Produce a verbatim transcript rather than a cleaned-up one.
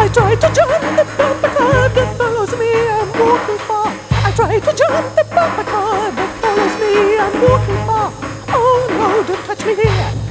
try to jump the bumper car that follows me, I'm walking far. I try to jump the bumper car that follows me, I'm walking far. Oh no, don't touch me here.